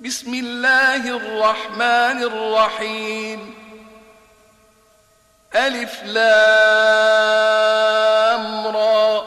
بسم الله الرحمن الرحيم. ألف لام را.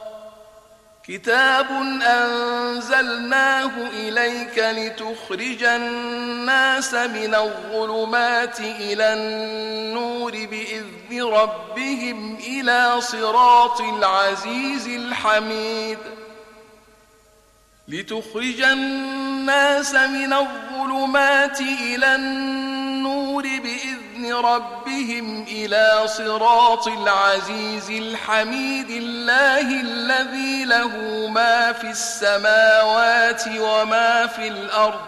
كتاب أنزلناه إليك لتخرج الناس من الظلمات إلى النور بإذن ربهم إلى صراط العزيز الحميد. لتخرج الناس من الظلمات إلى النور بإذن ربهم إلى صراط العزيز الحميد الله الذي له ما في السماوات وما في الأرض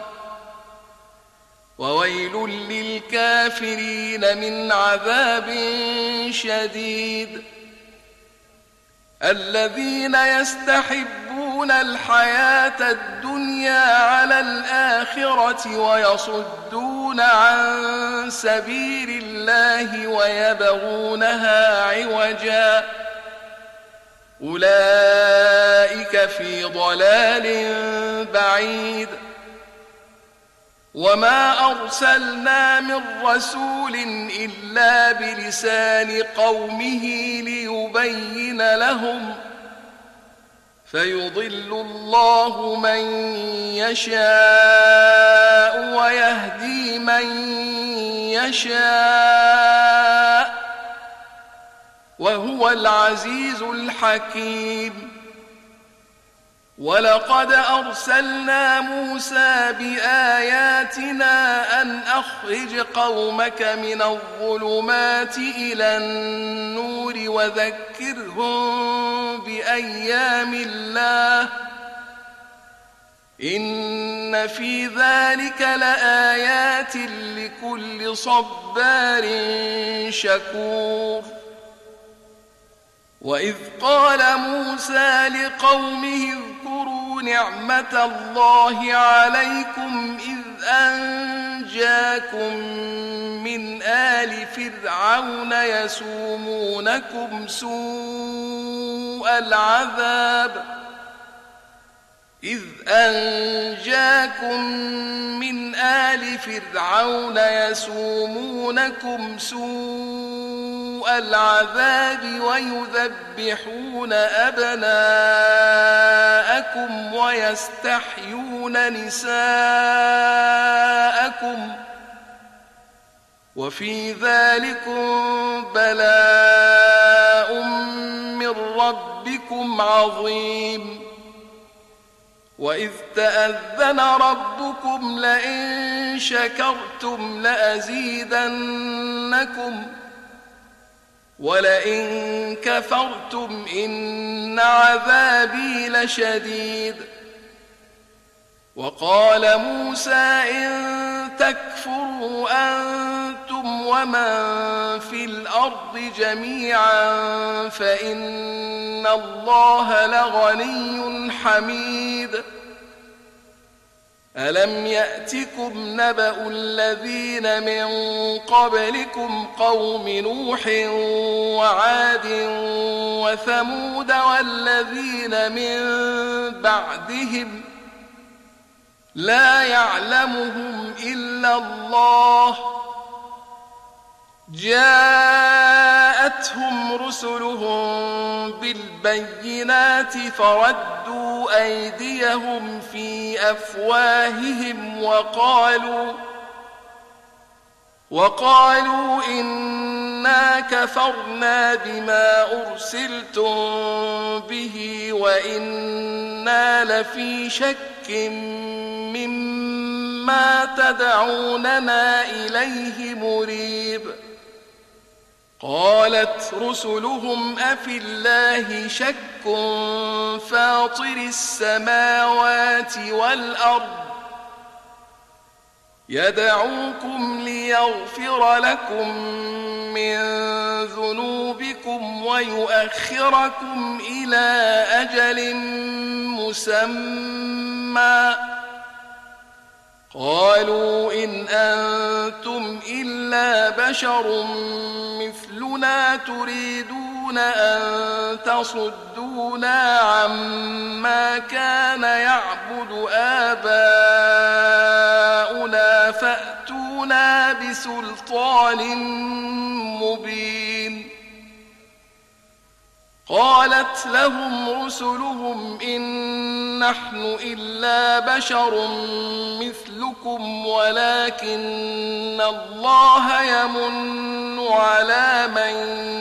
وويل للكافرين من عذاب شديد. الذين يستحبون الحياة الدنيا على الآخرة ويصدون عن سبيل الله ويبغونها عوجا أولئك في ضلال بعيد. وما أرسلنا من رسول إلا بلسان قومه ليبين لهم فيضل الله من يشاء ويهدي من يشاء وهو العزيز الحكيم. ولقد أرسلنا موسى بآياتنا أن أخرج قومك من الظلمات إلى النور وذكرهم بأيام الله إن في ذلك لآيات لكل صبار شكور. وإذ قال موسى لقومه اذكروا نعمة الله عليكم إذ أنجاكم من آل فرعون يسومونكم سوء العذاب ويذبحون أبناءكم ويستحيون نساءكم وفي ذلكم بلاء من ربكم عظيم. وإذ تأذن ربكم لئن شكرتم لأزيدنكم ولئن كفرتم إن عذابي لشديد. وقال موسى إن تكفروا أنتم ومن في الأرض جميعا فإن الله لغني حميد. ألم يأتكم نبأ الذين من قبلكم قوم نوح وعاد وثمود والذين من بعدهم لا يعلمهم إلا الله جاءتهم رسلهم بالبينات فردوا أيديهم في أفواههم وقالوا إنا كفرنا بما أرسلتم به وإنا لفي شك مما تدعوننا إليه مريب. قالت رسلهم أفي الله شك فاطر السماوات والأرض يدعوكم ليغفر لكم من ذنوبكم ويؤخركم إلى أجل مسمى قالوا إن أنتم إلا بشر مثلنا تريدون أن تصدونا عما كان يعبد آباؤنا تأتونا بسلطان مبين قالت لهم رسلهم إن نحن إلا بشر مثلكم ولكن الله يمن على من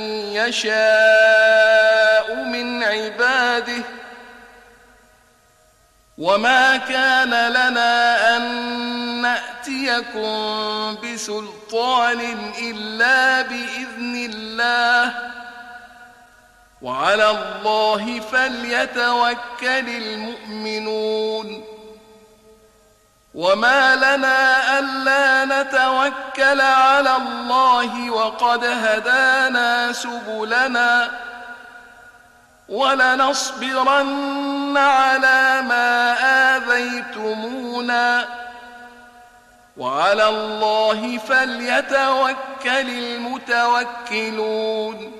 يشاء من عباده وما كان لنا أن نأتيكم بسلطان إلا بإذن الله وعلى الله فليتوكل المؤمنون وما لنا ألا نتوكل على الله وقد هدانا سبلنا ولنصبرن على ما آذيتمونا وعلى الله فليتوكل المتوكلون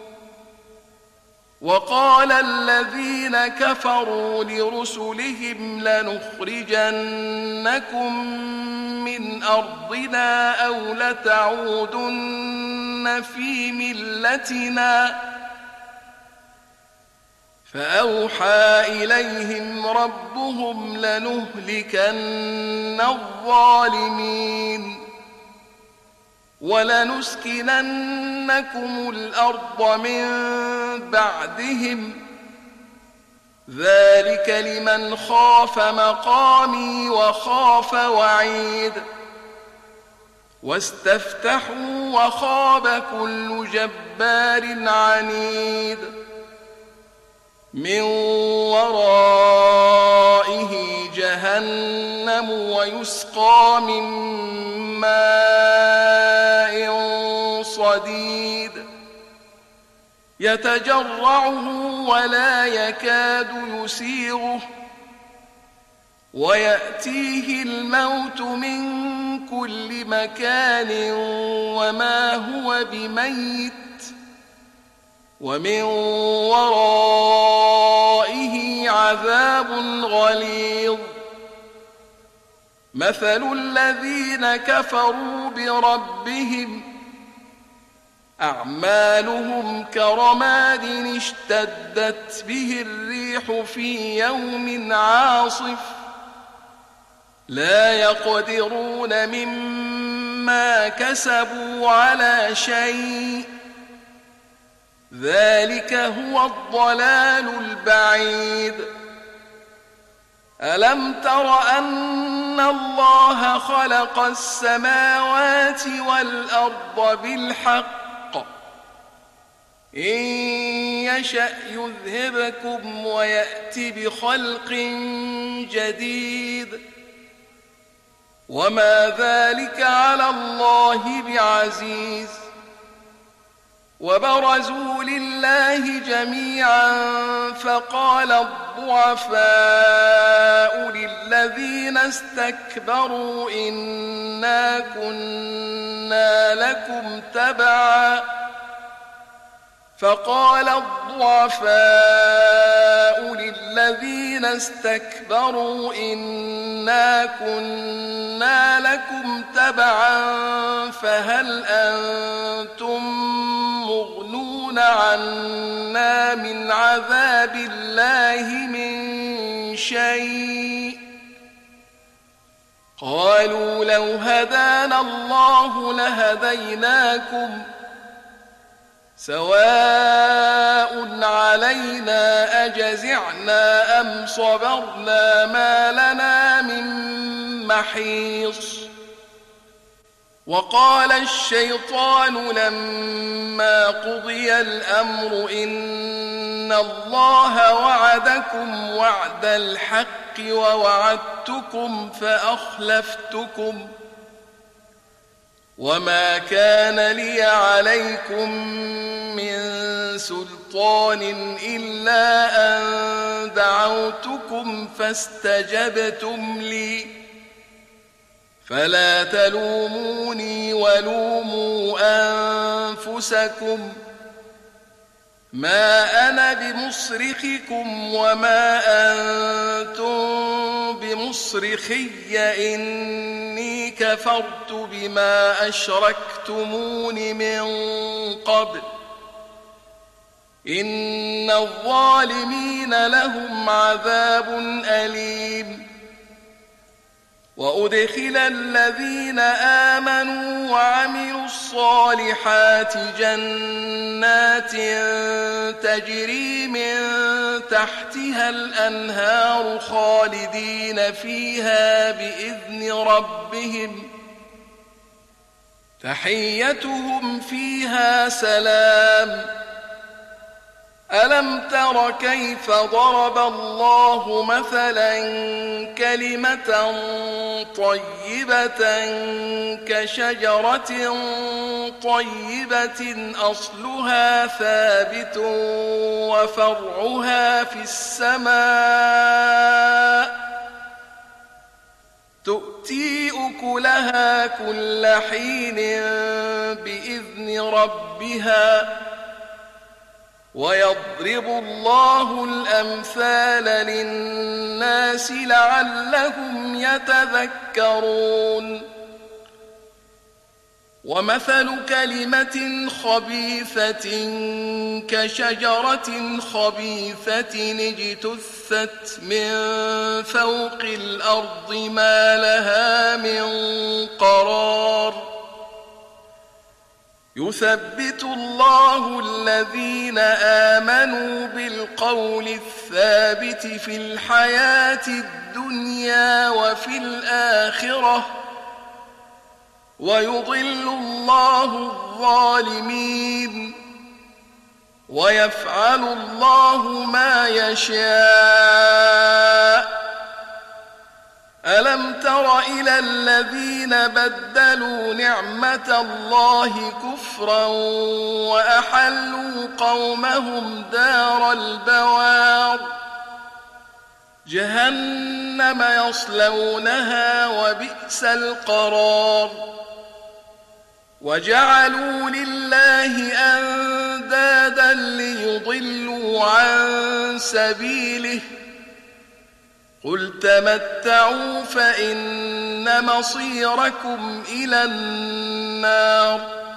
وقال الذين كفروا لرسلهم لنخرجنكم من أرضنا أو لتعودن في ملتنا فأوحى إليهم ربهم لنهلكن الظالمين ولنسكننكم الأرض من بعدهم ذلك لمن خاف مقامي وخاف وعيد واستفتحوا وخاب كل جبار عنيد من ورائه جهنم ويسقى من ماء صديد يتجرعه ولا يكاد يسيغه ويأتيه الموت من كل مكان وما هو بميت ومن ورائه عذاب غليظ مثل الذين كفروا بربهم أعمالهم كرماد اشتدت به الريح في يوم عاصف لا يقدرون مما كسبوا على شيء ذلك هو الضلال البعيد ألم تر أن الله خلق السماوات والأرض بالحق إن يشأ يذهبكم ويأت بخلق جديد وما ذلك على الله بعزيز وبرزوا لله جميعا فقال الضعفاء للذين استكبروا إنا كنا لكم تبعا فقال الضعفاء للذين استكبروا إنا كنا لكم تبعا فهل أنتم مغنون عنا من عذاب الله من شيء قالوا لو هدانا الله لهديناكم سواء علينا أجزعنا أم صبرنا ما لنا من محيص وقال الشيطان لما قضي الأمر إن الله وعدكم وعد الحق ووعدتكم فأخلفتكم وما كان لي عليكم من سلطان إلا أن دعوتكم فاستجبتم لي فلا تلوموني ولوموا أنفسكم ما أنا بمصرخكم وما أنتم بمصرخي إني كفرت كفرت بما أشركتمون من قبل إن الظالمين لهم عذاب أليم وأدخل الذين آمنوا وعملوا الصالحات جنات تجري من تحتها الأنهار خالدين فيها بإذن ربهم تحيتهم فيها سلام ألم تر كيف ضرب الله مثلا كلمة طيبة كشجرة طيبة أصلها ثابت وفرعها في السماء تؤتي أكلها كل حين بإذن ربها ويضرب الله الأمثال للناس لعلهم يتذكرون ومثل كلمة خبيثة كشجرة خبيثة اجتثت من فوق الأرض ما لها من قرار يثبت الله الذين آمنوا بالقول الثابت في الحياة الدنيا وفي الآخرة ويضل الله الظالمين ويفعل الله ما يشاء ألم تر إلى الذين بدلوا نعمة الله كفرا وأحلوا قومهم دار البوار جهنم يصلونها وبئس القرار وجعلوا لله أندادا ليضلوا عن سبيله قل تمتعوا فإن مصيركم إلى النار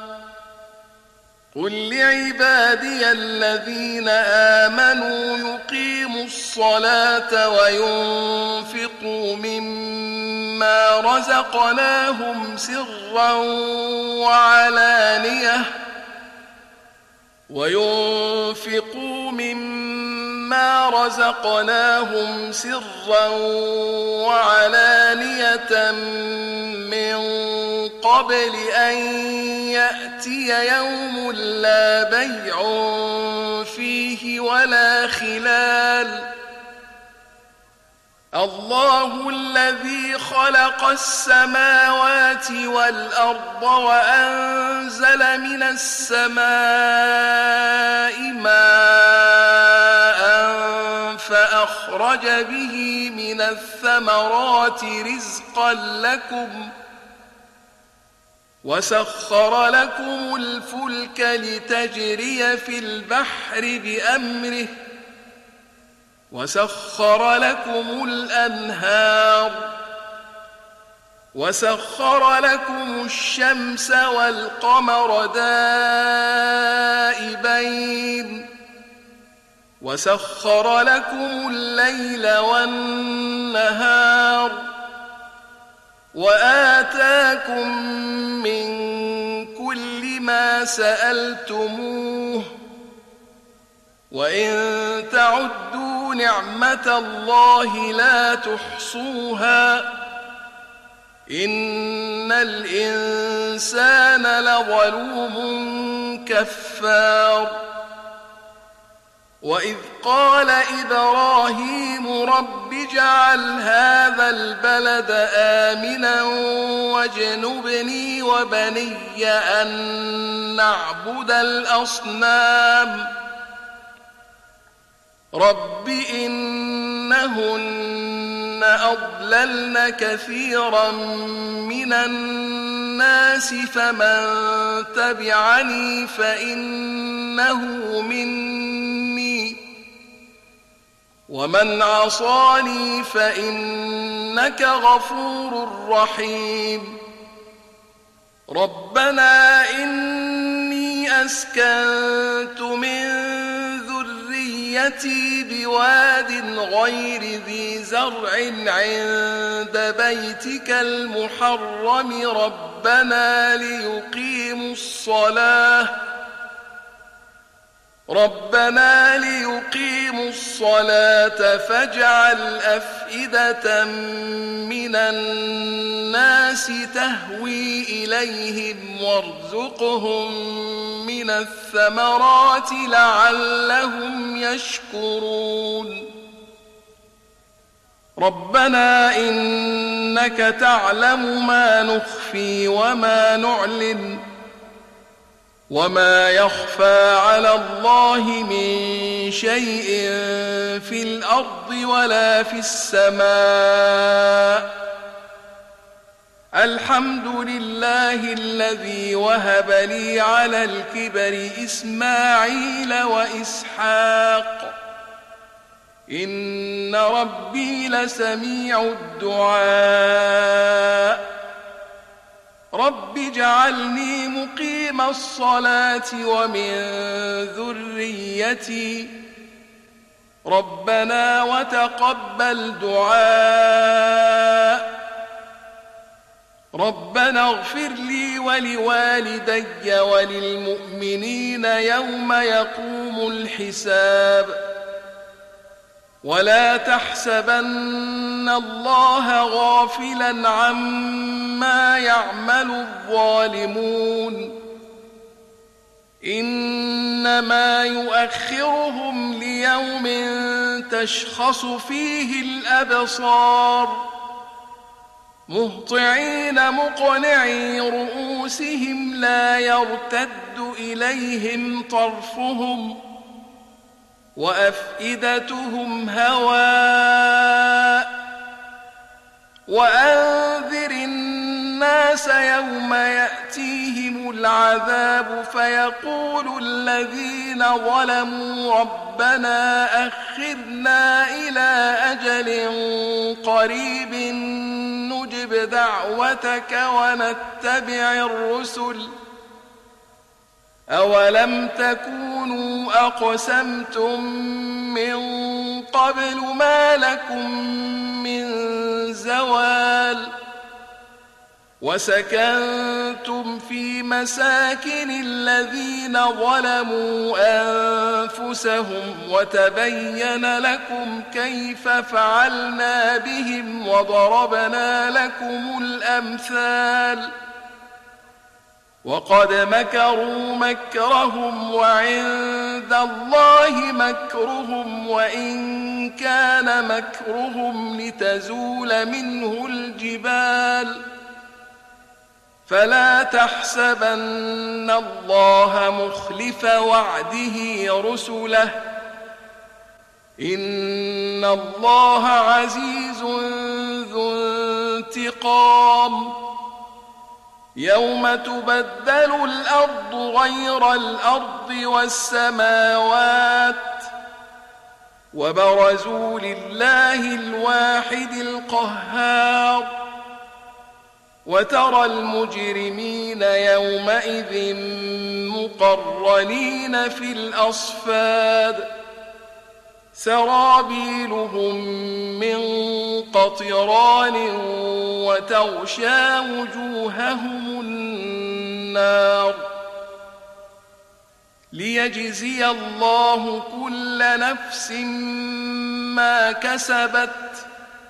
قل لعبادي الذين آمنوا يقيموا الصلاة وينفقوا مما رزقناهم سرا وعلانية من قبل أن يأتي يوم لا بيع فيه ولا خلال الله الذي خلق السماوات والأرض وأنزل من السماء ماء فأخرج به من الثمرات رزقا لكم وسخر لكم الفلك لتجري في البحر بأمره وسخر لكم الأنهار وسخر لكم الشمس والقمر دائبين وسخر لكم الليل والنهار وآتاكم من كل ما سألتموه وإن تعدوا نعمة الله لا تحصوها إن الإنسان لظلوم كفار وإذ قال إبراهيم رب اجعل هذا البلد آمنا واجنبني وبني أن نعبد الأصنام رب إنهن أضللن كثيرا من الناس فمن تبعني فإنه مني ومن عصاني فإنك غفور رحيم ربنا إني أسكنت من ذريتي بواد غير ذي زرع عند بيتك المحرم ربنا ليقيموا الصلاة فاجعل أفئدة من الناس تهوي إليهم وارزقهم من الثمرات لعلهم يشكرون ربنا إنك تعلم ما نخفي وما نعلن وما يخفى على الله من شيء في الأرض ولا في السماء الحمد لله الذي وهب لي على الكبر إسماعيل وإسحاق إن ربي لسميع الدعاء رب اجعلني مقيم الصلاة ومن ذريتي ربنا وتقبل دعاء ربنا اغفر لي ولوالدي وللمؤمنين يوم يقوم الحساب ولا تحسبن الله غافلا عما يعمل الظالمون إنما يؤخرهم ليوم تشخص فيه الأبصار مهطعين مقنعي رؤوسهم لا يرتد إليهم طرفهم وأفئدتهم هواء وأنذر الناس يوم يأتيهم العذاب فيقول الذين ظلموا ربنا أخرنا إلى أجل قريب نجب دعوتك ونتبع الرسل أولم تكونوا أقسمتم من قبل ما لكم من زوال وسكنتم في مساكن الذين ظلموا أنفسهم وتبين لكم كيف فعلنا بهم وضربنا لكم الأمثال وقد مكروا مكرهم وعند الله مكرهم وإن كان مكرهم لتزول منه الجبال فلا تحسبن الله مخلف وعده رسله إن الله عزيز ذو انتقام يوم تبدل الأرض غير الأرض والسماوات وبرزوا لله الواحد القهار وترى المجرمين يومئذ مقرنين في الأصفاد سرابيلهم من قطران وتغشى وجوههم النار ليجزي الله كل نفس ما كسبت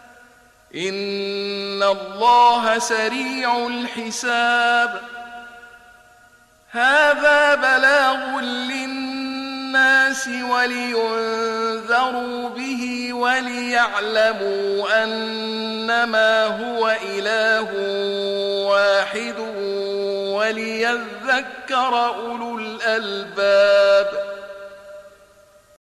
إن الله سريع الحساب هذا بلاغ للناس ولينذروا به وليعلموا أنما هو إله واحد وليذكر أولو الألباب